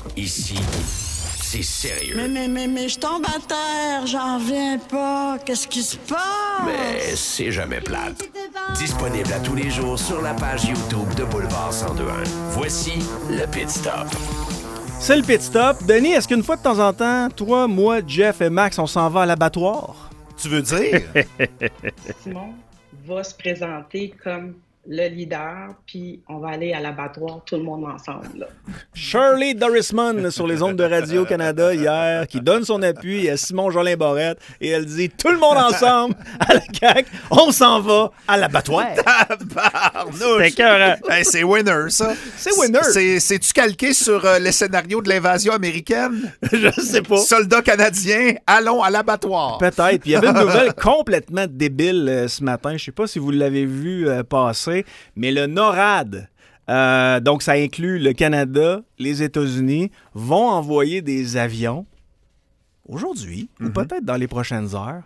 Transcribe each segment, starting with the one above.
Ici, c'est sérieux. Mais je tombe à terre, j'en reviens pas. Qu'est-ce qui se passe? Mais c'est jamais plate. Disponible à tous les jours sur la page YouTube de Boulevard 1021. Voici le Pit Stop. C'est le Pit Stop. Denis, est-ce qu'une fois de temps en temps, toi, moi, Jeff et Max, on s'en va à l'abattoir? Tu veux dire? Simon va se présenter comme le leader, puis on va aller à l'abattoir tout le monde ensemble. Là. Shirley Dorisman sur les ondes de Radio-Canada hier, qui donne son appui à Simon-Jolin Barrette, et elle dit « Tout le monde ensemble, à la CAQ, on s'en va à l'abattoir! » C'est écœurant. Hey, c'est winner, ça. C'est winner. C'est-tu calqué sur le scénario de l'invasion américaine? Je sais pas. Soldats canadiens, allons à l'abattoir. Peut-être. Puis il y avait une nouvelle complètement débile ce matin. Je sais pas si vous l'avez vu passer, mais le NORAD, donc ça inclut le Canada, les États-Unis, vont envoyer des avions aujourd'hui, ou peut-être dans les prochaines heures,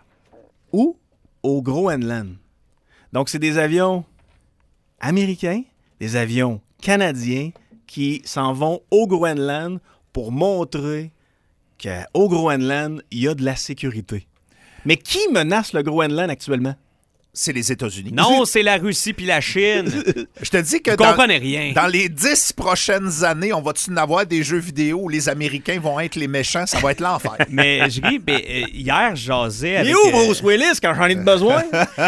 ou au Groenland. Donc c'est des avions américains, des avions canadiens qui s'en vont au Groenland pour montrer qu'au Groenland, il y a de la sécurité. Mais qui menace le Groenland actuellement? C'est les États-Unis. Non, c'est la Russie puis la Chine. Je te dis que Vous comprenez rien. Dans les 10 prochaines années, on va-tu en avoir des jeux vidéo où les Américains vont être les méchants? Ça va être l'enfer. Mais je ris, hier, je jasais avec... Il est où Bruce Willis quand j'en ai besoin?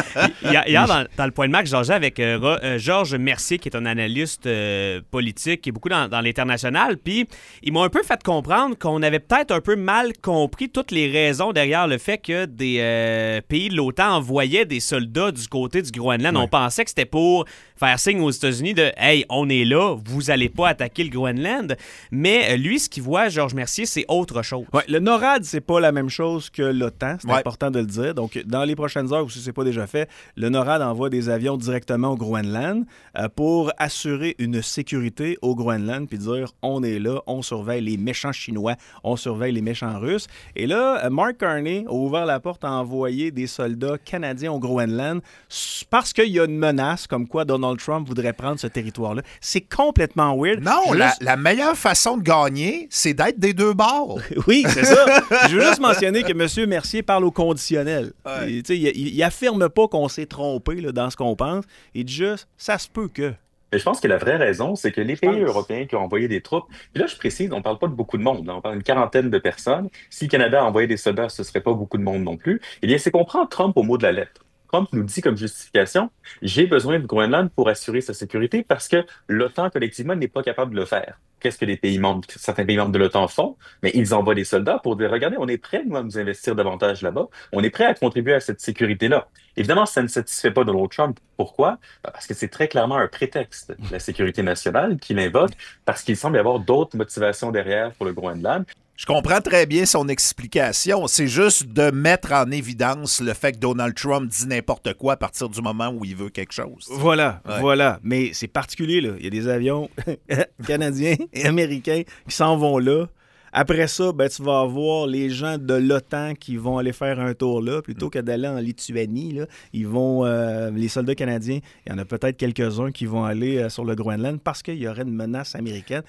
Hier, dans le point de marque, je jasais avec Georges Mercier, qui est un analyste politique, qui est beaucoup dans l'international, puis ils m'ont un peu fait comprendre qu'on avait peut-être un peu mal compris toutes les raisons derrière le fait que des pays de l'OTAN envoyaient des soldats du côté du Groenland. Ouais. On pensait que c'était pour faire signe aux États-Unis de « Hey, on est là, vous allez pas attaquer le Groenland ». Mais lui, ce qu'il voit, Georges Mercier, c'est autre chose. Ouais, le NORAD, c'est pas la même chose que l'OTAN. C'est important de le dire. Donc, dans les prochaines heures, ou si c'est pas déjà fait, le NORAD envoie des avions directement au Groenland pour assurer une sécurité au Groenland puis dire « On est là, on surveille les méchants Chinois, on surveille les méchants Russes ». Et là, Mark Carney a ouvert la porte à envoyer des soldats canadiens au Groenland parce qu'il y a une menace comme quoi Donald Trump voudrait prendre ce territoire-là. C'est complètement weird. Non, la meilleure façon de gagner, c'est d'être des deux bords. Oui, c'est ça. Je veux juste mentionner que M. Mercier parle au conditionnel. Ouais. Il affirme pas qu'on s'est trompé là, dans ce qu'on pense. Il dit juste, ça se peut que... Mais je pense que la vraie raison, c'est que les pays européens qui ont envoyé des troupes, puis là, je précise, on ne parle pas de beaucoup de monde, on parle d'une quarantaine de personnes. Si le Canada a envoyé des soldats, ce ne serait pas beaucoup de monde non plus. Eh bien, c'est qu'on prend Trump au mot de la lettre. Trump nous dit comme justification, j'ai besoin du Groenland pour assurer sa sécurité parce que l'OTAN collectivement n'est pas capable de le faire. Qu'est-ce que certains pays membres de l'OTAN font? Mais ils envoient des soldats pour dire, regardez, on est prêt, nous, à nous investir davantage là-bas. On est prêt à contribuer à cette sécurité-là. Évidemment, ça ne satisfait pas Donald Trump. Pourquoi? Parce que c'est très clairement un prétexte, la sécurité nationale, qu'il invoque, parce qu'il semble y avoir d'autres motivations derrière pour le Groenland. Je comprends très bien son explication. C'est juste de mettre en évidence le fait que Donald Trump dit n'importe quoi à partir du moment où il veut quelque chose. Voilà. Mais c'est particulier, là. Il y a des avions canadiens et américains qui s'en vont là. Après ça, tu vas avoir les gens de l'OTAN qui vont aller faire un tour là, plutôt que d'aller en Lituanie. Là, ils vont, les soldats canadiens, il y en a peut-être quelques-uns qui vont aller sur le Groenland parce qu'il y aurait une menace américaine.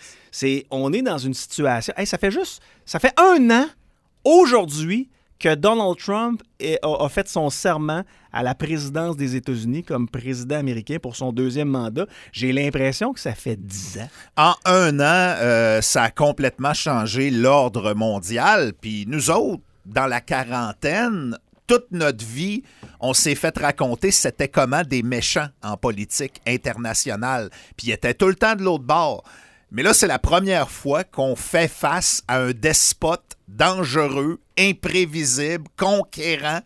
On est dans une situation... Hey, ça fait 1 an, aujourd'hui, que Donald Trump a fait son serment à la présidence des États-Unis comme président américain pour son 2e mandat. J'ai l'impression que ça fait 10 ans. En 1 an, ça a complètement changé l'ordre mondial. Puis nous autres, dans la quarantaine, toute notre vie, on s'est fait raconter c'était comment des méchants en politique internationale. Puis ils étaient tout le temps de l'autre bord. Mais là, c'est la première fois qu'on fait face à un despote dangereux, imprévisible, conquérant,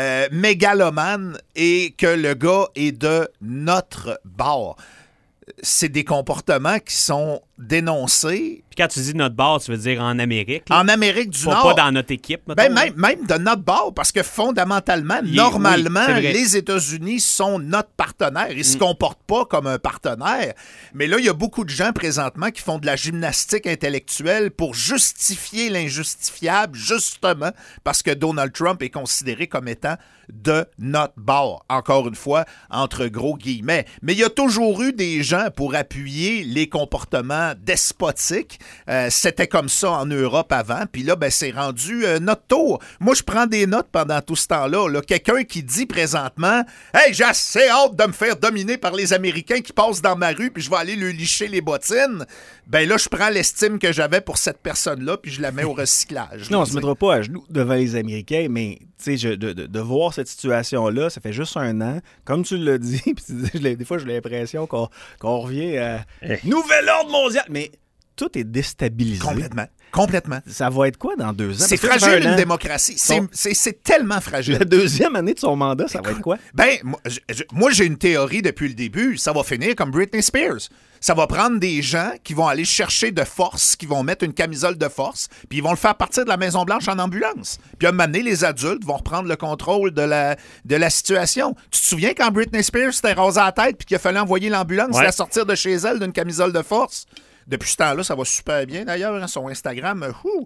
mégalomane et que le gars est de notre bord. C'est des comportements qui sont dénoncés. Puis quand tu dis notre bord, tu veux dire en Amérique? Là? En Amérique du Nord. Pas dans notre équipe, mettons, même de notre bord, parce que fondamentalement, normalement, les États-Unis sont notre partenaire. Ils ne se comportent pas comme un partenaire. Mais là, il y a beaucoup de gens présentement qui font de la gymnastique intellectuelle pour justifier l'injustifiable, justement parce que Donald Trump est considéré comme étant de notre bord. Encore une fois, entre gros guillemets. Mais il y a toujours eu des gens pour appuyer les comportements complètement despotique. C'était comme ça en Europe avant. Puis là, ben, c'est rendu notre tour. Moi, je prends des notes pendant tout ce temps-là. Là. Quelqu'un qui dit présentement « Hey, j'ai assez hâte de me faire dominer par les Américains qui passent dans ma rue puis je vais aller lui licher les bottines. » Ben là, je prends l'estime que j'avais pour cette personne-là puis je la mets au recyclage. Non, on se mettra pas à genoux devant les Américains, mais de voir cette situation-là, ça fait juste un an. Comme tu l'as dit, puis des fois, j'ai l'impression qu'on revient à nouvel ordre mondial. Mais tout est déstabilisé. Complètement. Ça va être quoi dans 2 ans? C'est fragile, une démocratie. C'est tellement fragile. La deuxième année de son mandat, ça va être quoi? Ben, moi, j'ai une théorie depuis le début. Ça va finir comme Britney Spears. Ça va prendre des gens qui vont aller chercher de force, qui vont mettre une camisole de force, puis ils vont le faire partir de la Maison-Blanche en ambulance. Puis à un moment donné, les adultes vont reprendre le contrôle de la situation. Tu te souviens quand Britney Spears s'était rasée la tête puis qu'il a fallu envoyer l'ambulance la sortir de chez elle d'une camisole de force? Depuis ce temps-là, ça va super bien, d'ailleurs, hein, son Instagram.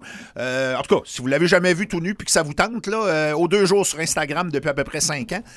En tout cas, si vous l'avez jamais vu tout nu puis que ça vous tente, là, aux 2 jours sur Instagram depuis à peu près 5 ans.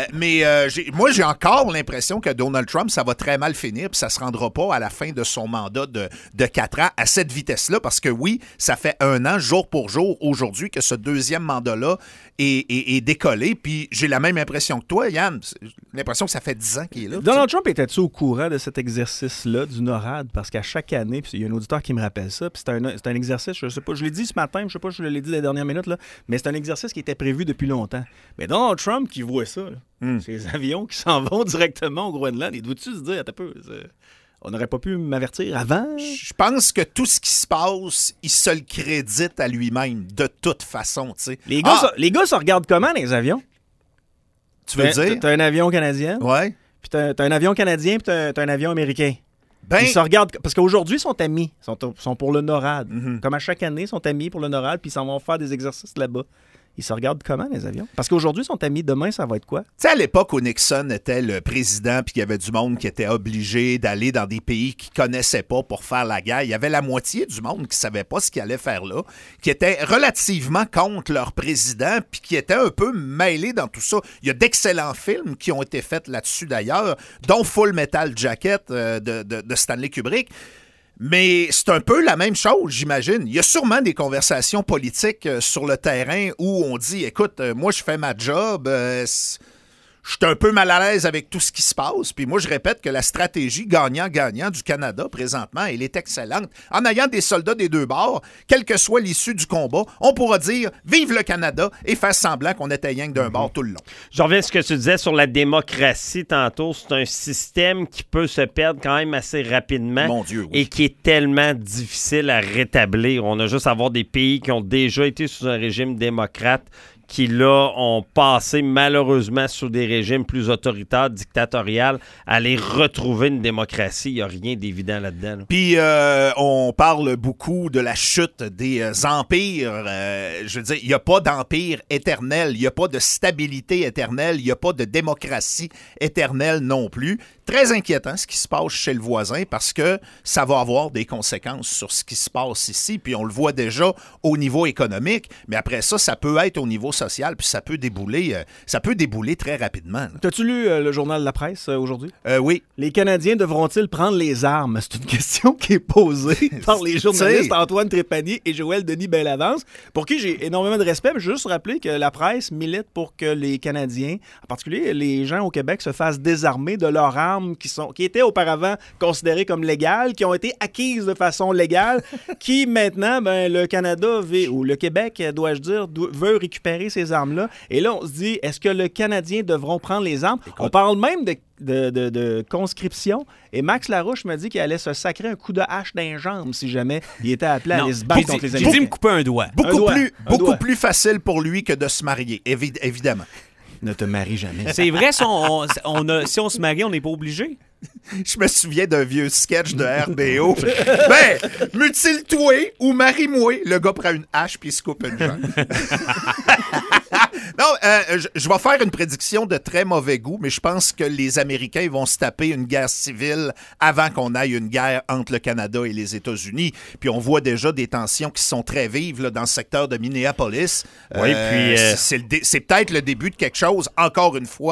Moi, j'ai encore l'impression que Donald Trump, ça va très mal finir puis ça se rendra pas à la fin de son mandat de 4 ans à cette vitesse-là parce que oui, ça fait 1 an, jour pour jour, aujourd'hui, que ce deuxième mandat-là est décollé. Puis j'ai la même impression que toi, Yann. J'ai l'impression que ça fait 10 ans qu'il est là. Donald Trump était-tu au courant de cet exercice-là du NORAD? Parce qu'à chaque année, puis il y a un auditeur qui me rappelle ça, puis c'est un exercice, je sais pas, je l'ai dit ce matin, je sais pas, je l'ai dit les dernières minutes, là, mais c'est un exercice qui était prévu depuis longtemps. Mais Donald Trump qui voit ça, ces avions qui s'en vont directement au Groenland, il doit-tu se dire, attends un peu, on n'aurait pas pu m'avertir avant? Je pense que tout ce qui se passe, il se le crédite à lui-même, de toute façon, tu sais. Les gars se regardent comment, les avions? Tu veux dire? T'as un avion canadien, ouais. Puis t'as un avion canadien, puis t'as un avion américain. Ben, ils se regardent, parce qu'aujourd'hui, ils sont amis. Ils sont pour le NORAD. Comme à chaque année, ils sont amis pour le NORAD, puis ils s'en vont faire des exercices là-bas. Ils se regardent comment, les avions? Parce qu'aujourd'hui, ils sont amis. Demain, ça va être quoi? Tu sais, à l'époque où Nixon était le président puis qu'il y avait du monde qui était obligé d'aller dans des pays qu'ils ne connaissaient pas pour faire la guerre, il y avait la moitié du monde qui ne savait pas ce qu'il allait faire là, qui était relativement contre leur président puis qui était un peu mêlé dans tout ça. Il y a d'excellents films qui ont été faits là-dessus d'ailleurs, dont Full Metal Jacket de Stanley Kubrick. Mais c'est un peu la même chose, j'imagine. Il y a sûrement des conversations politiques sur le terrain où on dit, écoute, moi, je fais ma job, je suis un peu mal à l'aise avec tout ce qui se passe. Puis moi, je répète que la stratégie gagnant-gagnant du Canada, présentement, elle est excellente. En ayant des soldats des 2 bords, quelle que soit l'issue du combat, on pourra dire « Vive le Canada » et faire semblant qu'on était rien que d'un bord tout le long. Je reviens à ce que tu disais sur la démocratie tantôt. C'est un système qui peut se perdre quand même assez rapidement. Mon Dieu, oui. Et qui est tellement difficile à rétablir. On a juste à voir des pays qui ont déjà été sous un régime démocrate qui, là, ont passé malheureusement sous des régimes plus autoritaires, dictatoriales, à aller retrouver une démocratie. Il n'y a rien d'évident là-dedans. Là. Puis, on parle beaucoup de la chute des empires. Je veux dire, il n'y a pas d'empire éternel, il n'y a pas de stabilité éternelle, il n'y a pas de démocratie éternelle non plus. Très inquiétant ce qui se passe chez le voisin parce que ça va avoir des conséquences sur ce qui se passe ici. Puis on le voit déjà au niveau économique, mais après ça, ça peut être au niveau social, puis ça peut débouler très rapidement. T'as-tu lu le journal de la presse aujourd'hui? Oui. Les Canadiens devront-ils prendre les armes? C'est une question qui est posée par les journalistes Antoine Trépanier et Joël Denis Bellavance, pour qui j'ai énormément de respect. Mais je veux juste rappeler que la presse milite pour que les Canadiens, en particulier les gens au Québec, se fassent désarmer de leurs armes qui étaient auparavant considérées comme légales, qui ont été acquises de façon légale, qui maintenant, le Canada ou le Québec, dois-je dire, veut récupérer ces armes-là. Et là, on se dit, est-ce que les Canadiens devront prendre les armes? On parle même de conscription. Et Max Larouche m'a dit qu'il allait se sacrer un coup de hache dans les jambes si jamais il était appelé à aller se battre contre les Américains. J'ai dit me couper un doigt. Beaucoup plus facile pour lui que de se marier, évidemment. Ne te marie jamais. C'est vrai, si on se marie, on n'est pas obligé. Je me souviens d'un vieux sketch de RBO. Mutile-toi ou marie-moi. Le gars prend une hache puis il se coupe une jambe. Non, je vais faire une prédiction de très mauvais goût, mais je pense que les Américains vont se taper une guerre civile avant qu'on aille une guerre entre le Canada et les États-Unis. Puis on voit déjà des tensions qui sont très vives là, dans le secteur de Minneapolis. Oui, puis c'est peut-être le début de quelque chose, encore une fois.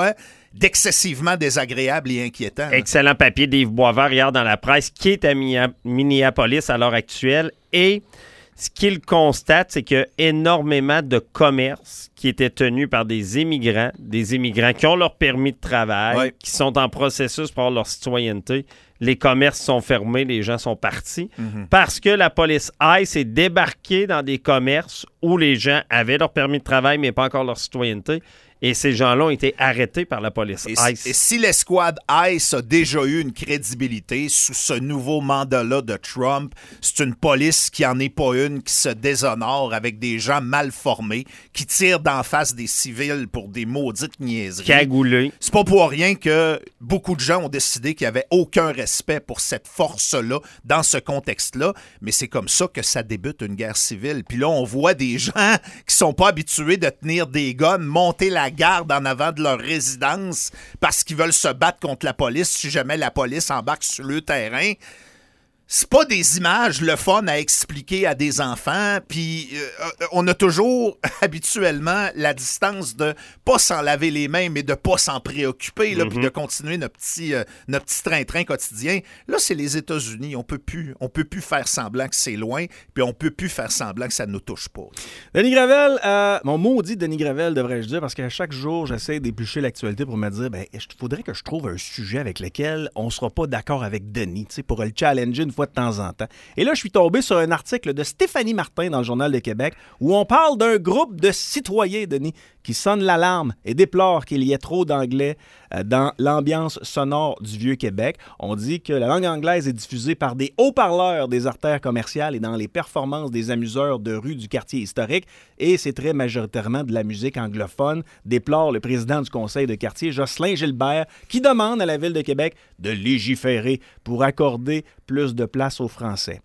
d'excessivement désagréable et inquiétant. Excellent papier d'Yves Boisvert hier dans la presse, qui est à Minneapolis à l'heure actuelle. Et ce qu'il constate, c'est qu'il y a énormément de commerces qui étaient tenus par des immigrants qui ont leur permis de travail, qui sont en processus pour avoir leur citoyenneté. Les commerces sont fermés, les gens sont partis, parce que la police ICE est débarquée dans des commerces où les gens avaient leur permis de travail, mais pas encore leur citoyenneté. Et ces gens-là ont été arrêtés par la police ICE. Et si l'escouade ICE a déjà eu une crédibilité sous ce nouveau mandat-là de Trump, c'est une police qui n'en est pas une, qui se déshonore avec des gens mal formés, qui tirent d'en face des civils pour des maudites niaiseries. Cagoulés. C'est pas pour rien que beaucoup de gens ont décidé qu'il n'y avait aucun respect pour cette force-là dans ce contexte-là, mais c'est comme ça que ça débute une guerre civile. Puis là, on voit des gens qui sont pas habitués de tenir des guns, monter la garde en avant de leur résidence parce qu'ils veulent se battre contre la police si jamais la police embarque sur le terrain. C'est pas des images le fun à expliquer à des enfants, puis on a toujours habituellement la distance de pas s'en laver les mains, mais de pas s'en préoccuper, puis de continuer notre petit train-train quotidien. Là, c'est les États-Unis. On peut plus faire semblant que c'est loin, puis on peut plus faire semblant que ça ne nous touche pas. Denis Gravel, mon maudit Denis Gravel, devrais-je dire, parce qu'à chaque jour, j'essaie d'éplucher l'actualité pour me dire, il faudrait que je trouve un sujet avec lequel on sera pas d'accord avec Denis, pour le challenger une fois de temps en temps. Et là, je suis tombé sur un article de Stéphanie Martin dans le Journal de Québec où on parle d'un groupe de citoyens, Denis, qui sonnent l'alarme et déplorent qu'il y ait trop d'anglais dans l'ambiance sonore du Vieux-Québec. On dit que la langue anglaise est diffusée par des haut-parleurs des artères commerciales et dans les performances des amuseurs de rue du quartier historique, et c'est très majoritairement de la musique anglophone, déplore le président du conseil de quartier, Jocelyn Gilbert, qui demande à la Ville de Québec de légiférer pour accorder plus de place aux Français.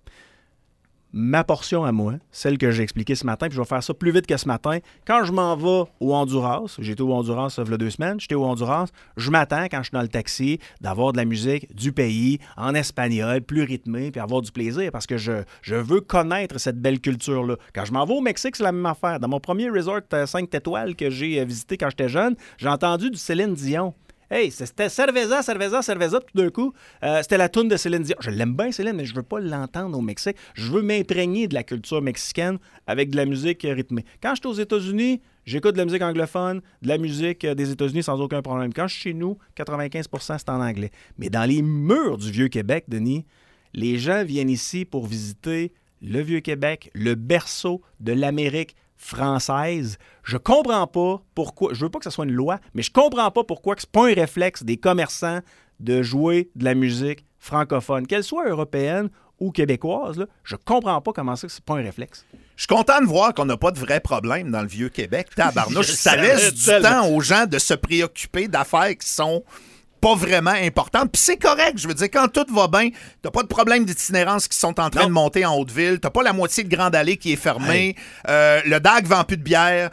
Ma portion à moi, celle que j'ai expliquée ce matin, puis je vais faire ça plus vite que ce matin. Quand je m'en vais au Honduras, j'étais au Honduras ça fait 2 semaines, j'étais au Honduras, je m'attends quand je suis dans le taxi d'avoir de la musique du pays en espagnol, plus rythmée, puis avoir du plaisir parce que je veux connaître cette belle culture-là. Quand je m'en vais au Mexique, c'est la même affaire. Dans mon premier resort 5 étoiles que j'ai visité quand j'étais jeune, j'ai entendu du Céline Dion. Hey, c'était Cerveza, tout d'un coup. C'était la toune de Céline Dion. Je l'aime bien, Céline, mais je veux pas l'entendre au Mexique. Je veux m'imprégner de la culture mexicaine avec de la musique rythmée. Quand je suis aux États-Unis, j'écoute de la musique anglophone, de la musique des États-Unis sans aucun problème. Quand je suis chez nous, 95% c'est en anglais. Mais dans les murs du Vieux-Québec, Denis, les gens viennent ici pour visiter le Vieux-Québec, le berceau de l'Amérique française. Je comprends pas pourquoi, je veux pas que ce soit une loi, mais je comprends pas pourquoi que c'est pas un réflexe des commerçants de jouer de la musique francophone, qu'elle soit européenne ou québécoise, là, je comprends pas comment ça que c'est pas un réflexe. Je suis content de voir qu'on n'a pas de vrais problèmes dans le Vieux-Québec. Tabarnouche, ça laisse du temps aux gens de se préoccuper d'affaires qui sont pas vraiment importante. Puis c'est correct. Je veux dire, quand tout va bien, t'as pas de problème d'itinérance qui sont en train de monter en Haute-Ville. T'as pas la moitié de Grande Allée qui est fermée. Le DAG vend plus de bière.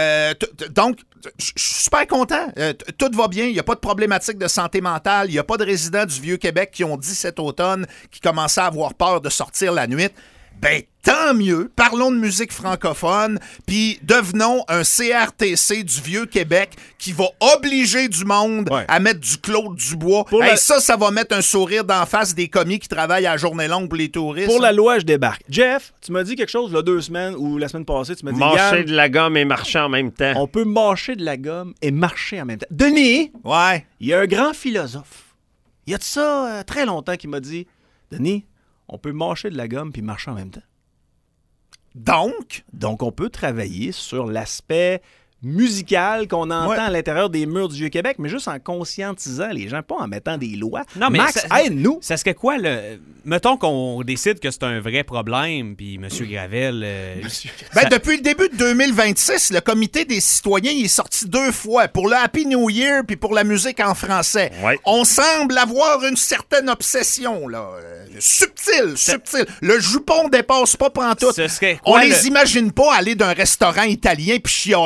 Donc, je suis super content. Tout va bien. Il n'y a pas de problématique de santé mentale. Il n'y a pas de résidents du Vieux-Québec qui ont dit cet automne qui commençaient à avoir peur de sortir la nuit. Ben, tant mieux. Parlons de musique francophone, puis devenons un CRTC du Vieux-Québec qui va obliger du monde à mettre du Claude Dubois. Ça va mettre un sourire d'en face des commis qui travaillent à la journée longue pour les touristes. Pour la loi, je débarque. Jeff, tu m'as dit quelque chose il y a 2 semaines ou la semaine passée. Tu m'as dit, mâcher de la gomme et marcher en même temps. On peut mâcher de la gomme et marcher en même temps. Denis, il y a un grand philosophe. Il y a de ça très longtemps qui m'a dit, Denis, on peut mâcher de la gomme puis marcher en même temps. Donc, on peut travailler sur l'aspect musical qu'on entend à l'intérieur des murs du Vieux-Québec, mais juste en conscientisant les gens, pas en mettant des lois. Non, mais Max, aide-nous! Ça serait quoi, mettons qu'on décide que c'est un vrai problème, puis M. Gravel... Depuis le début de 2026, le Comité des citoyens il est sorti 2 fois, pour le Happy New Year puis pour la musique en français. Ouais. On semble avoir une certaine obsession, là. Subtile. Le jupon dépasse pas pantoute. Ce serait On quoi, les imagine pas aller d'un restaurant italien puis chialer parce que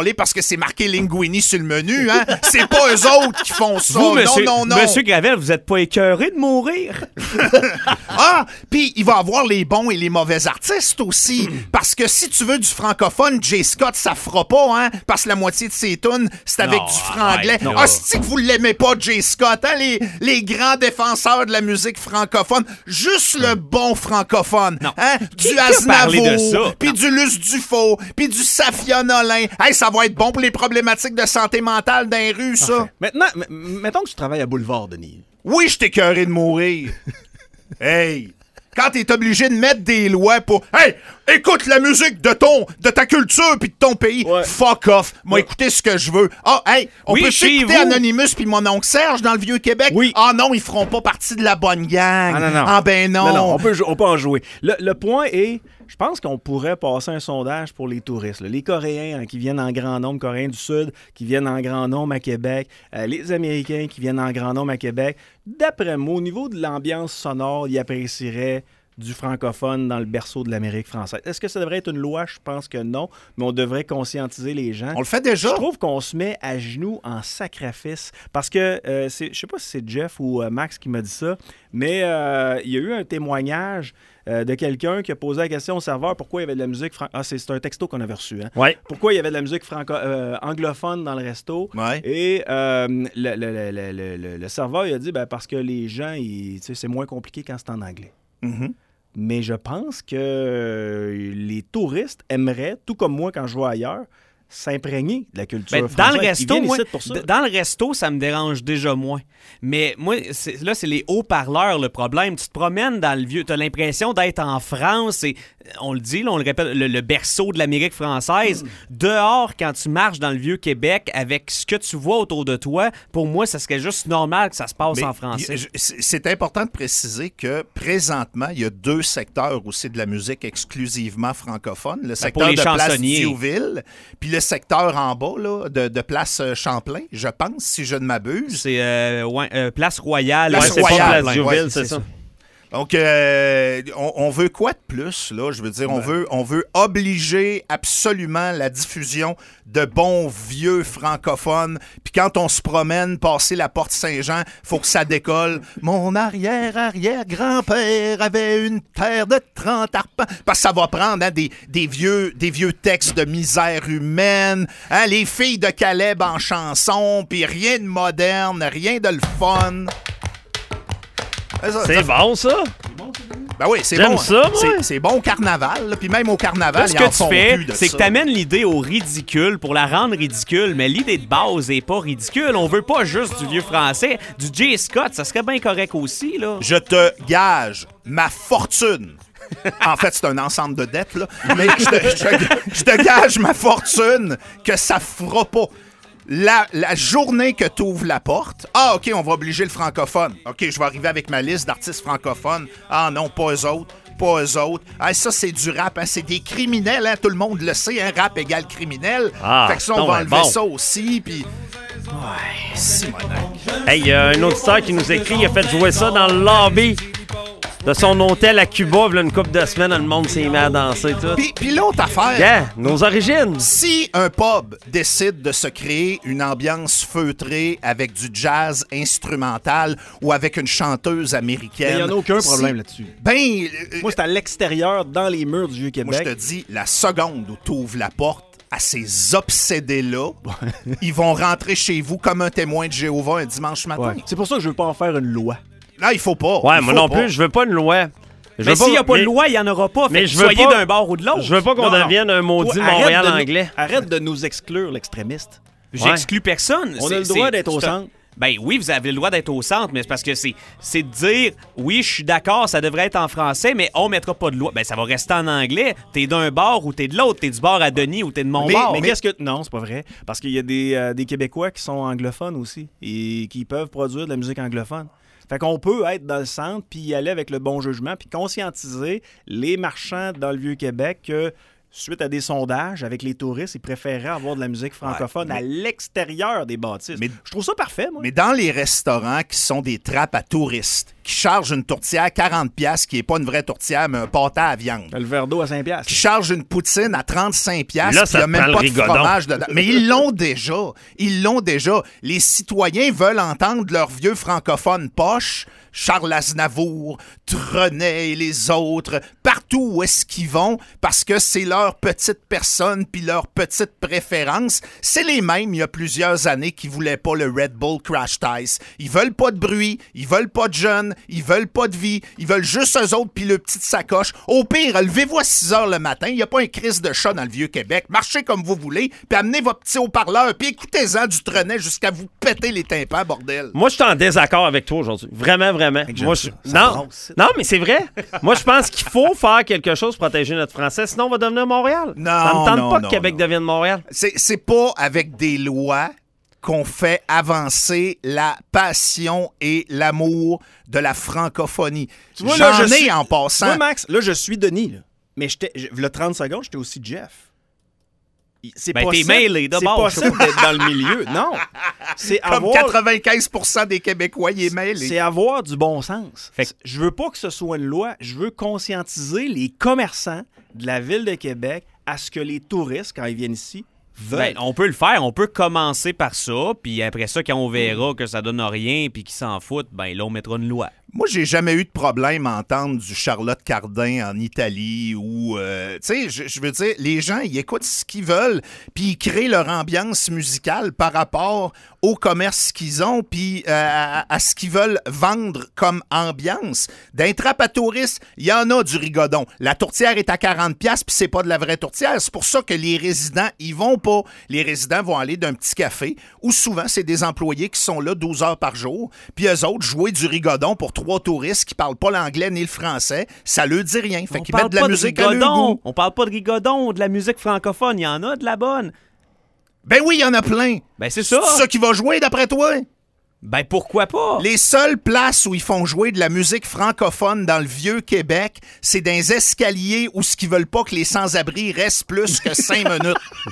c'est marqué linguini sur le menu, hein? C'est pas eux autres qui font ça. Vous, monsieur, non. Monsieur Gravel, vous êtes pas écœuré de mourir? Ah, puis il va avoir les bons et les mauvais artistes aussi. Parce que si tu veux du francophone, Jay Scott, ça fera pas, hein? Parce que la moitié de ses tunes, c'est avec du franglais. non. Ah, c'est que vous l'aimez pas, Jay Scott, hein? Les grands défenseurs de la musique francophone. Juste le bon francophone. Non. Hein? Qui Du a parlé de ça? Aznavour, puis du Luce Dufaux, puis du Safia Nolin. Hey, ça va être bon pour les problématiques de santé mentale dans les rues, ça. Maintenant, mettons que tu travailles à Boulevard, Denis. Oui, je t'ai écœuré de mourir. Hey! Quand t'es obligé de mettre des lois pour... Hey! Écoute la musique de ta culture puis de ton pays. Ouais. Fuck off. Moi, écoutez ce que je veux. Ah, hey! On Oui, peut chez écouter vous. Anonymous puis mon oncle Serge dans le Vieux-Québec? Oui. Ah non, ils feront pas partie de la bonne gang. Ah non. Ah ben non. Non, on peut en jouer. Le point est, je pense qu'on pourrait passer un sondage pour les touristes. Là. Les Coréens qui viennent en grand nombre, Coréens du Sud qui viennent en grand nombre à Québec, les Américains qui viennent en grand nombre à Québec. D'après moi, au niveau de l'ambiance sonore, ils apprécieraient du francophone dans le berceau de l'Amérique française. Est-ce que ça devrait être une loi? Je pense que non, mais on devrait conscientiser les gens. On le fait déjà. Je trouve qu'on se met à genoux en sacrifice parce que, je sais pas si c'est Jeff ou Max qui m'a dit ça, mais il y a eu un témoignage de quelqu'un qui a posé la question au serveur pourquoi il y avait de la musique... c'est un texto qu'on avait reçu. Hein? Ouais. Pourquoi il y avait de la musique anglophone dans le resto? Ouais. Et le serveur il a dit parce que les gens, c'est moins compliqué quand c'est en anglais. Mhm. Mais je pense que les touristes aimeraient, tout comme moi quand je vais ailleurs, s'imprégner de la culture Ben, française. dans le resto, Ils viennent moi, ici pour ça. dans le resto, ça me dérange déjà moins. Mais moi, là, c'est les haut-parleurs le problème. Tu te promènes dans le vieux, tu as l'impression d'être en France. Et, on le dit, là, on le répète, le berceau de l'Amérique française. Dehors, quand tu marches dans le vieux Québec, avec ce que tu vois autour de toi, pour moi, ça serait juste normal que ça se passe Mais en français. c'est important de préciser que présentement, il y a 2 secteurs aussi de la musique exclusivement francophone. Le secteur les de Place chansonniers. Diouville, puis le secteur en bas là, de Place Champlain, je pense, si je ne m'abuse. C'est Place Royale. Place C'est pas Royale, Place Diouville, ouais, c'est ça. Donc, on veut quoi de plus, là? Je veux dire, on veut obliger absolument la diffusion de bons vieux francophones. Puis quand on se promène, passer la porte Saint-Jean, faut que ça décolle. Mon arrière-arrière-grand-père avait une terre de 30 arpents. Parce que ça va prendre hein, des vieux textes de misère humaine, hein, les filles de Caleb en chanson, puis rien de moderne, rien de le fun. C'est bon, ça? Ben oui, c'est J'aime bon. ça, moi. C'est bon au carnaval. Puis même au carnaval, Là, ce ils en que tu font fais, plus de c'est ça. que tu amènes l'idée au ridicule pour la rendre ridicule, mais l'idée de base n'est pas ridicule. On veut pas juste du vieux français. Du Jay Scott, ça serait bien correct aussi, là. Je te gage ma fortune. En fait, c'est un ensemble de dettes, là. Mais je te gage ma fortune que ça fera pas. La journée que tu ouvres la porte, OK, on va obliger le francophone. OK, je vais arriver avec ma liste d'artistes francophones. Ah non, pas eux autres. Pas eux autres. Ah, ça, c'est du rap. Hein. C'est des criminels. Hein. Tout le monde le sait. Hein. Rap égale criminel. Ah, fait que ça, on donc, va enlever bon. ça aussi. Puis... Ouais, Simonac. Hey, il y a un auditeur qui nous écrit, il a fait jouer ça dans le lobby de son hôtel à Cuba, il y a une couple de semaines, le monde s'est mis à danser, tout. Puis l'autre affaire... Yeah, nos origines. Si un pub décide de se créer une ambiance feutrée avec du jazz instrumental ou avec une chanteuse américaine... Il n'y en a aucun problème là-dessus. Ben... Moi, c'est à l'extérieur, dans les murs du Vieux-Québec. moi, je te dis, la seconde où tu ouvres la porte à ces obsédés-là, ils vont rentrer chez vous comme un témoin de Jéhovah un dimanche matin. Ouais. C'est pour ça que je veux pas en faire une loi. Là, il faut pas. Ouais, Il moi faut non pas. plus, je veux pas une loi. Mais s'il n'y a pas de loi, il n'y en aura pas. mais Fait je que veux soyez pas- d'un bord ou de l'autre. Je veux pas qu'on Non, non. devienne un maudit Toi, Montréal arrête de anglais. Arrête de nous exclure l'extrémiste. J'exclus personne. On a le droit d'être au centre. Ben oui, vous avez le droit d'être au centre, mais c'est parce que c'est de dire, oui, je suis d'accord, ça devrait être en français, mais on mettra pas de loi. Ben ça va rester en anglais. T'es d'un bord ou t'es de l'autre. T'es du bord à Denis ou t'es de mon bord. Mais qu'est-ce que... Non, c'est pas vrai. Parce qu'il y a des Québécois qui sont anglophones aussi et qui peuvent produire de la musique anglophone. Fait qu'on peut être dans le centre puis y aller avec le bon jugement puis conscientiser les marchands dans le Vieux-Québec que suite à des sondages avec les touristes, ils préféraient avoir de la musique francophone à l'extérieur des bâtisses. Mais- Je trouve ça parfait, moi. Mais dans les restaurants qui sont des trappes à touristes, qui charge une tourtière 40$, qui n'est pas une vraie tourtière, mais un pâté à viande. Le verre d'eau à 5$. Qui charge une poutine à 35$, Là, puis il n'y a même le pas de rigodon. fromage dedans. Mais ils l'ont déjà. Ils l'ont déjà. Les citoyens veulent entendre leurs vieux francophones poches, Charles Aznavour, Trenet et les autres, partout où est-ce qu'ils vont, parce que c'est leur petite personne puis leur petite préférence. C'est les mêmes, il y a plusieurs années, qui voulaient pas le Red Bull Crash Ice. Ils veulent pas de bruit, ils veulent pas de jeunes, ils veulent pas de vie, ils veulent juste eux autres puis le petite sacoche. Au pire, levez-vous à 6 heures le matin, il n'y a pas un crise de chat dans le Vieux-Québec. Marchez comme vous voulez, puis amenez vos petits haut-parleurs, puis écoutez-en du Trenet jusqu'à vous péter les tympans, bordel. Moi, je suis en désaccord avec toi aujourd'hui. Vraiment, vraiment. Moi, non, mais c'est vrai. Moi, je pense qu'il faut faire quelque chose pour protéger notre français, sinon on va devenir Montréal. Non, ça me tente non, pas non, que Québec non. devienne Montréal. C'est pas avec des lois qu'on fait avancer la passion et l'amour de la francophonie. Tu vois, là, J'en ai suis- en Tu vois, passant. Max, là, je suis Denis, là. Mais le 30 secondes, j'étais aussi Jeff. C'est Ben, t'es possible- mêlé, c'est d'abord. possible d'être dans le milieu. Non. C'est Comme avoir... 95% des Québécois, il est mêlé. C'est avoir du bon sens. Fait que- Je veux pas que ce soit une loi. Je veux conscientiser les commerçants de la ville de Québec à ce que les touristes, quand ils viennent ici, veulent. Ben, on peut le faire, on peut commencer par ça, puis après ça, quand on verra que ça donne rien puis qu'ils s'en foutent, ben là, on mettra une loi. Moi, j'ai jamais eu de problème à entendre du Charlotte Cardin en Italie ou... tu sais, je veux dire, les gens, ils écoutent ce qu'ils veulent, puis ils créent leur ambiance musicale par rapport au commerce qu'ils ont, puis à ce qu'ils veulent vendre comme ambiance. D'un trappe à touristes, il y en a du rigodon. La tourtière est à 40$, puis c'est pas de la vraie tourtière. C'est pour ça que les résidents, ils vont pas. Les résidents vont aller d'un petit café, où souvent, c'est des employés qui sont là 12 heures par jour, puis eux autres, jouer du rigodon pour 3 touristes qui parlent pas l'anglais ni le français, ça leur dit rien. Fait On qu'ils parle mettent de la pas musique à leur rigodon. goût. On parle pas de rigodon, de la musique francophone. Il y en a de la bonne. Ben oui, il y en a plein. Ben c'est ça. C'est ça qui va jouer d'après toi? Ben pourquoi pas? Les seules places où ils font jouer de la musique francophone dans le vieux Québec, c'est dans les escaliers où ce qu'ils veulent pas que les sans-abri restent plus que 5 minutes.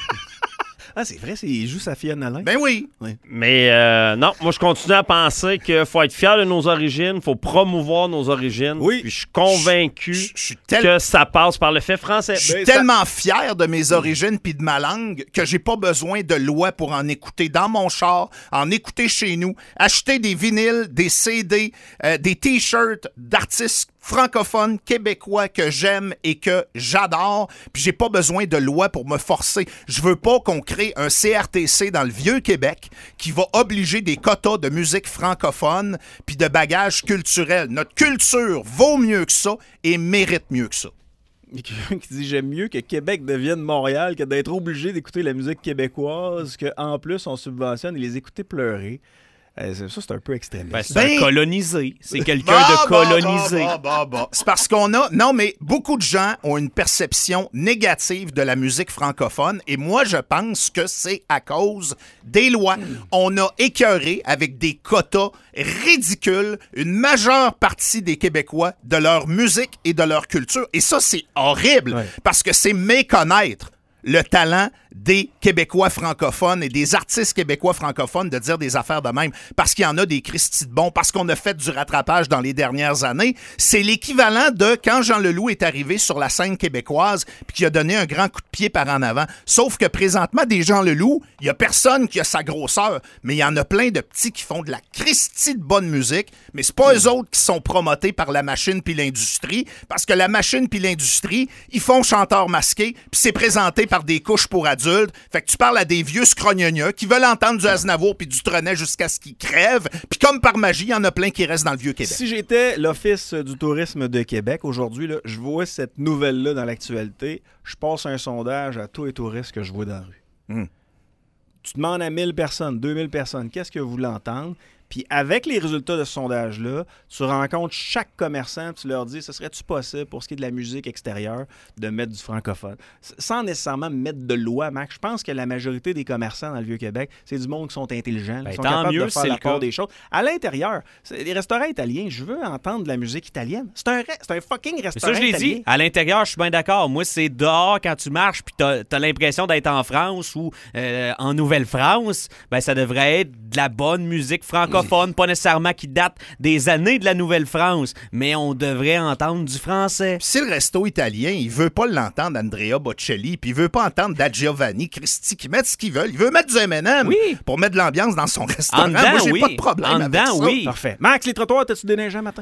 Ah, c'est vrai, il joue sa fille Anne Alain. Ben oui. Mais non, moi, je continue à penser qu'il faut être fier de nos origines, il faut promouvoir nos origines. Oui. Puis je suis convaincu Je suis que ça passe par le fait français. Je suis Ben, tellement fier de mes origines puis de ma langue que j'ai pas besoin de loi pour en écouter dans mon char, en écouter chez nous, acheter des vinyles, des CD, des T-shirts d'artistes francophones québécois que j'aime et que j'adore, puis j'ai pas besoin de loi pour me forcer. Je veux pas qu'on crée un CRTC dans le vieux Québec qui va obliger des quotas de musique francophone puis de bagages culturels. Notre culture vaut mieux que ça et mérite mieux que ça. Il y a quelqu'un qui dit j'aime mieux que Québec devienne Montréal que d'être obligé d'écouter la musique québécoise, qu'en plus on subventionne et les écouter pleurer. Ça, c'est un peu extrémiste. Ben, c'est Ben- un colonisé. C'est quelqu'un Bah, de colonisé. bah. C'est parce qu'on a... Non, mais beaucoup de gens ont une perception négative de la musique francophone et moi, je pense que c'est à cause des lois. On a écœuré avec des quotas ridicules une majeure partie des Québécois de leur musique et de leur culture. Et ça, c'est horrible Ouais. parce que c'est méconnaître le talent des Québécois francophones et des artistes québécois francophones de dire des affaires de même, parce qu'il y en a des Christy de bons, parce qu'on a fait du rattrapage dans les dernières années. C'est l'équivalent de quand Jean Leloup est arrivé sur la scène québécoise puis qu'il a donné un grand coup de pied par en avant. Sauf que présentement, des Jean Leloup, il y a personne qui a sa grosseur, mais il y en a plein de petits qui font de la Christy de bonne musique, mais c'est pas eux autres qui sont promotés par la machine puis l'industrie, parce que la machine puis l'industrie, ils font chanteur masqué, puis c'est présenté par des couches pour adultes. Fait que tu parles à des vieux scrognonieux qui veulent entendre du Aznavour puis du Trenet jusqu'à ce qu'ils crèvent. Puis comme par magie, il y en a plein qui restent dans le vieux Québec. Si j'étais l'Office du tourisme de Québec aujourd'hui, là, je vois cette nouvelle-là dans l'actualité, je passe un sondage à tous les touristes que je vois dans la rue. Tu demandes à 1000 personnes, 2000 personnes, qu'est-ce que vous voulez entendre? Puis avec les résultats de ce sondage-là, tu rencontres chaque commerçant, tu leur dis, ce serait-tu possible pour ce qui est de la musique extérieure de mettre du francophone? Sans nécessairement mettre de loi, Mac. Je pense que la majorité des commerçants dans le Vieux-Québec, c'est du monde qui sont intelligents, Ben, qui sont tant capables mieux, de faire c'est la le part cas. des choses. À l'intérieur, les restaurants italiens, je veux entendre de la musique italienne. C'est un fucking Mais restaurant ça, je l'ai italien. dit. À l'intérieur, je suis bien d'accord. Moi, c'est dehors quand tu marches puis t'as l'impression d'être en France ou en Nouvelle-France. Ben, ça devrait être de la bonne musique francophone. francophones, pas nécessairement qui datent des années de la Nouvelle-France, mais on devrait entendre du français. Puis si le resto italien, il veut pas l'entendre Andrea Bocelli, puis il veut pas entendre Da Giovanni, Christy, qui mettent ce qu'ils veulent. Il veut mettre du M&M pour mettre de l'ambiance dans son restaurant. dedans, moi, j'ai pas de problème avec ça. Oui. Parfait. Max, les trottoirs, t'as-tu déneigé un matin?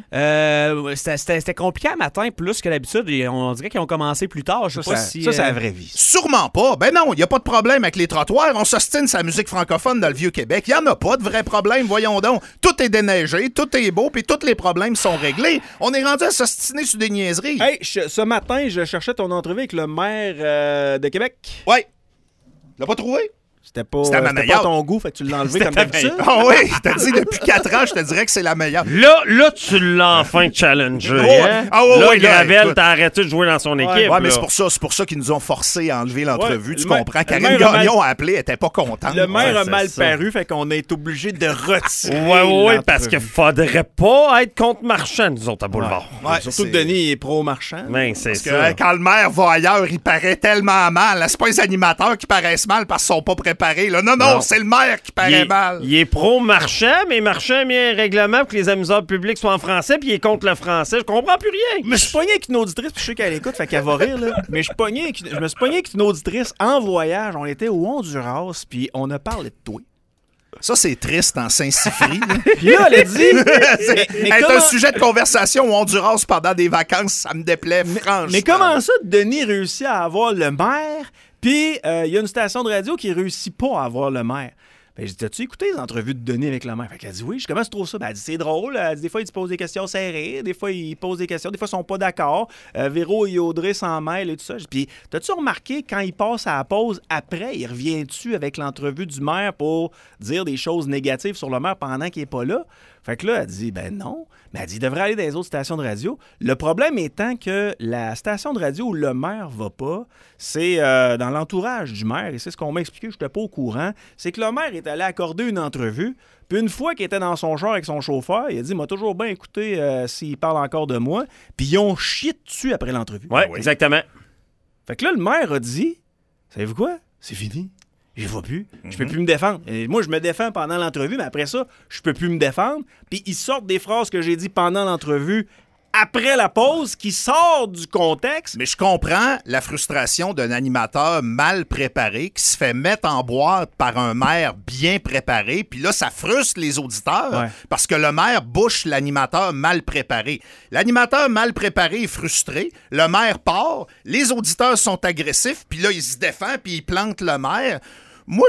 C'était compliqué à matin, plus que d'habitude. On dirait qu'ils ont commencé plus tard. Je sais pas si... Ça, c'est la vraie vie. Sûrement pas. Ben non, il n'y a pas de problème avec les trottoirs. On s'ostine sa musique francophone dans le Vieux-Québec. Il n'y en a pas de vrai problème, voyons donc. Tout est déneigé, tout est beau, puis tous les problèmes sont réglés. On est rendu à s'ostiner sur des niaiseries. Hey, ce matin, je cherchais ton entrevue avec le maire de Québec. Ouais. L'as pas trouvé? C'était pas ton goût, fait que tu l'as enlevé comme d'habitude. Ah oui, je te dis, depuis 4 ans, je te dirais que c'est la meilleure. Là, tu l'as enfin challengé. Hein? Là, Gravel, t'as arrêté de jouer dans son équipe. Ouais, mais c'est pour ça qu'ils nous ont forcé à enlever l'entrevue. Tu comprends? Karine Gagnon a appelé, elle était pas contente. Le maire a mal paru, fait qu'on est obligé de retirer Ouais, parce qu'il faudrait pas être contre Marchand, nous autres, à Boulevard. Ouais, surtout que Denis est pro-Marchand. Ben, c'est ça. Parce que quand le maire va ailleurs, il paraît tellement mal. C'est pas les animateurs qui paraissent mal parce qu'ils sont pas préparés. Là. Non, c'est le maire qui paraît mal. Il est pro-Marchand, mais Marchand a mis un règlement pour que les amuseurs publics soient en français, puis il est contre le français. Je comprends plus rien. Mais je suis pogné avec une auditrice, puis je sais qu'elle écoute, fait qu'elle va rire, là. Mais je me suis pogné avec une auditrice en voyage. On était au Honduras, puis on a parlé de toi. Ça, c'est triste en Saint-Cypri. Puis là, elle a dit... Être un sujet de conversation au Honduras pendant des vacances, ça me déplaît, franchement. Mais comment ça, Denis réussit à avoir le maire, puis il y a une station de radio qui réussit pas à avoir le maire? Ben, j'ai dit, as-tu écouté les entrevues de Denis avec le maire? Fait qu'elle dit, oui. Comment tu trouves ça? Ben, elle dit, c'est drôle. Elle dit, des fois, il se pose des questions serrées. Des fois, il pose des questions. Des fois, ils sont pas d'accord. Véro et Audrey s'en mêlent et tout ça. Puis, t'as-tu remarqué, quand il passe à la pause, après, il revient-tu avec l'entrevue du maire pour dire des choses négatives sur le maire pendant qu'il est pas là? Fait que là, elle dit, ben non. Mais elle dit, il devrait aller dans les autres stations de radio. Le problème étant que la station de radio où le maire va pas, c'est dans l'entourage du maire. Et c'est ce qu'on m'a expliqué, je n'étais pas au courant. C'est que le maire est allé accorder une entrevue. Puis une fois qu'il était dans son char avec son chauffeur, il a dit, m'a toujours bien écouté s'il parle encore de moi. Puis ils ont chié dessus après l'entrevue. Oui, exactement. Fait que là, le maire a dit, savez-vous quoi? C'est fini. Je vois plus. Je peux plus me défendre. Et moi, je me défends pendant l'entrevue, mais après ça, je peux plus me défendre. Puis ils sortent des phrases que j'ai dit pendant l'entrevue après la pause qui sort du contexte. Mais je comprends la frustration d'un animateur mal préparé qui se fait mettre en boîte par un maire bien préparé. Puis là, ça frustre les auditeurs parce que le maire bouche l'animateur mal préparé. L'animateur mal préparé est frustré. Le maire part. Les auditeurs sont agressifs. Puis là, il se défend puis il plante le maire. Moi,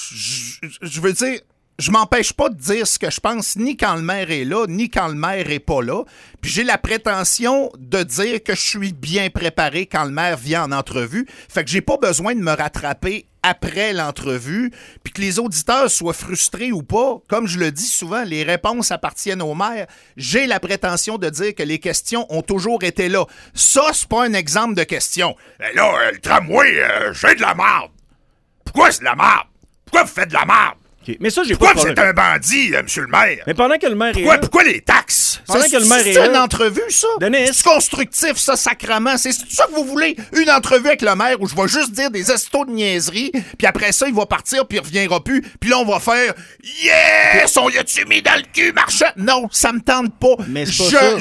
je veux dire... Je m'empêche pas de dire ce que je pense, ni quand le maire est là, ni quand le maire est pas là. Puis j'ai la prétention de dire que je suis bien préparé quand le maire vient en entrevue. Fait que j'ai pas besoin de me rattraper après l'entrevue. Puis que les auditeurs soient frustrés ou pas, comme je le dis souvent, les réponses appartiennent au maire. J'ai la prétention de dire que les questions ont toujours été là. Ça, c'est pas un exemple de question. Là, le tramway, j'ai de la marde. Pourquoi c'est de la marde? Pourquoi vous faites de la marde? Okay. Mais ça, j'ai pourquoi pas vous êtes un bandit, monsieur le maire? Mais pendant que le maire est là... Pourquoi les taxes? Pendant que le maire est là... C'est une entrevue, ça? C'est constructif, ça, sacrement. C'est ça que vous voulez? Une entrevue avec le maire où je vais juste dire des estos de niaiseries, puis après ça, il va partir, puis il reviendra plus, puis là, on va faire « Yes! On y a-tu mis dans le cul, Marchand? » Non, ça me tente pas. Mais c'est pas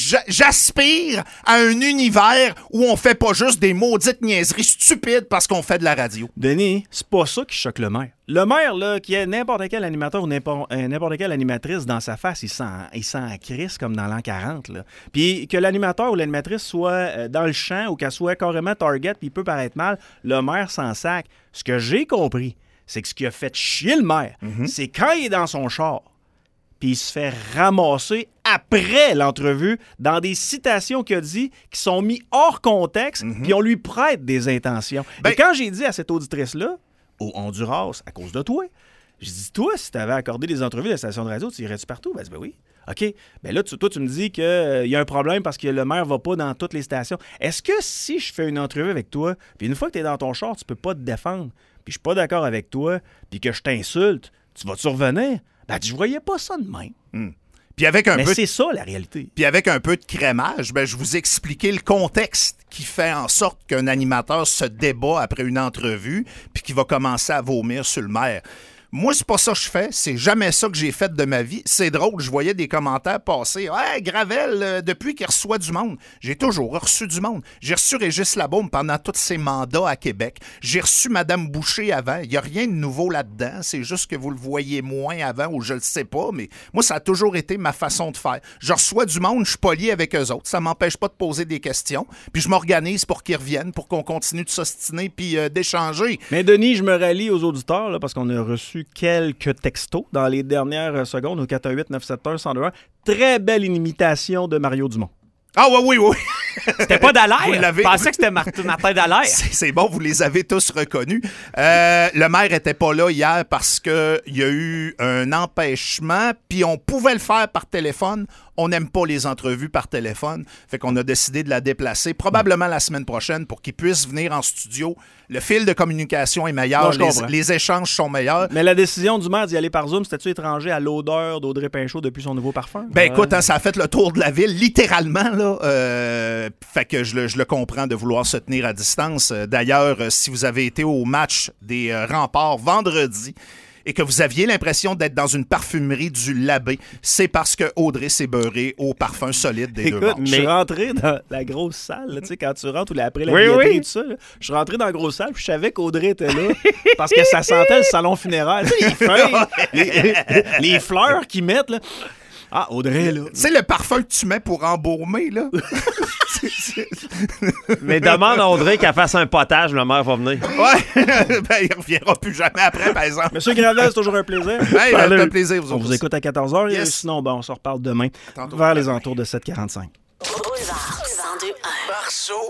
j'aspire à un univers où on fait pas juste des maudites niaiseries stupides parce qu'on fait de la radio. Denis, c'est pas ça qui choque le maire. Le maire, là, qui est n'importe quel animateur ou n'importe quelle animatrice dans sa face, il sent à crise comme dans l'an 40. Là. Puis que l'animateur ou l'animatrice soit dans le champ ou qu'elle soit carrément target puis il peut paraître mal, le maire s'en sac. Ce que j'ai compris, c'est que ce qui a fait chier le maire, c'est quand il est dans son char puis il se fait ramasser après l'entrevue dans des citations qu'il a dit qui sont mises hors contexte puis on lui prête des intentions. Et quand j'ai dit à cette auditrice-là, au Honduras, à cause de toi. J'ai dit, toi, si tu avais accordé des entrevues de la station de radio, tu irais-tu partout? Ben oui. OK. Ben là, toi, tu me dis qu'il y a un problème parce que le maire va pas dans toutes les stations. Est-ce que si je fais une entrevue avec toi, puis une fois que tu es dans ton char, tu peux pas te défendre, puis je suis pas d'accord avec toi, puis que je t'insulte, tu vas-tu revenir? Ben, je voyais pas ça de même. Puis avec un Mais peu c'est ça, la réalité. Puis avec un peu de crémage, ben, je vous ai expliqué le contexte qui fait en sorte qu'un animateur se débat après une entrevue puis qui va commencer à vomir sur le maire. Moi, c'est pas ça que je fais. C'est jamais ça que j'ai fait de ma vie. C'est drôle, je voyais des commentaires passer. « Hey, Gravel, depuis qu'il reçoit du monde. » J'ai toujours reçu du monde. J'ai reçu Régis Labaume pendant tous ses mandats à Québec. J'ai reçu Mme Boucher avant. Il n'y a rien de nouveau là-dedans. C'est juste que vous le voyez moins avant ou je le sais pas. Mais moi, ça a toujours été ma façon de faire. Je reçois du monde, je suis poli avec eux autres. Ça m'empêche pas de poser des questions. Puis je m'organise pour qu'ils reviennent, pour qu'on continue de s'ostiner puis d'échanger. Mais Denis, je me rallie aux auditeurs là, parce qu'on a reçu quelques textos dans les dernières secondes au 418-971-1021. Très belle imitation de Mario Dumont. Ah oui. C'était pas Dallaire. Vous l'avez. Je pensais que c'était Martin Dallaire. C'est bon, vous les avez tous reconnus. Le maire était pas là hier parce qu'il y a eu un empêchement, puis on pouvait le faire par téléphone. On n'aime pas les entrevues par téléphone. Fait qu'on a décidé de la déplacer probablement la semaine prochaine pour qu'il puisse venir en studio. Le fil de communication est meilleur. Les échanges sont meilleurs. Mais la décision du maire d'y aller par Zoom, c'était-tu étranger à l'odeur d'Audrey Pinchot depuis son nouveau parfum? Ben écoute, ça a fait le tour de la ville, littéralement. Là, fait que je le comprends de vouloir se tenir à distance. D'ailleurs, si vous avez été au match des Remparts vendredi, et que vous aviez l'impression d'être dans une parfumerie du Labbé, c'est parce que Audrey s'est beurrée au parfum solide des deux bords. Je suis rentré dans la grosse salle, tu sais, quand tu rentres, ou après la billetterie et tout ça, là, je suis rentré dans la grosse salle, puis je savais qu'Audrey était là, parce que ça sentait le salon funéraire. Tu sais, les feuilles, les fleurs qu'ils mettent, là. Ah, Audrey, là. C'est le parfum que tu mets pour embaumer, là. Mais demande à Audrey qu'elle fasse un potage, le maire va venir. Ouais, ben, il reviendra plus jamais après, par exemple. Monsieur Gravel, c'est toujours un plaisir. Hey, ça fait plaisir, vous On vous écoute à 14h, Yes. sinon, on se reparle demain, Tantôt. vers les alentours de 7h45.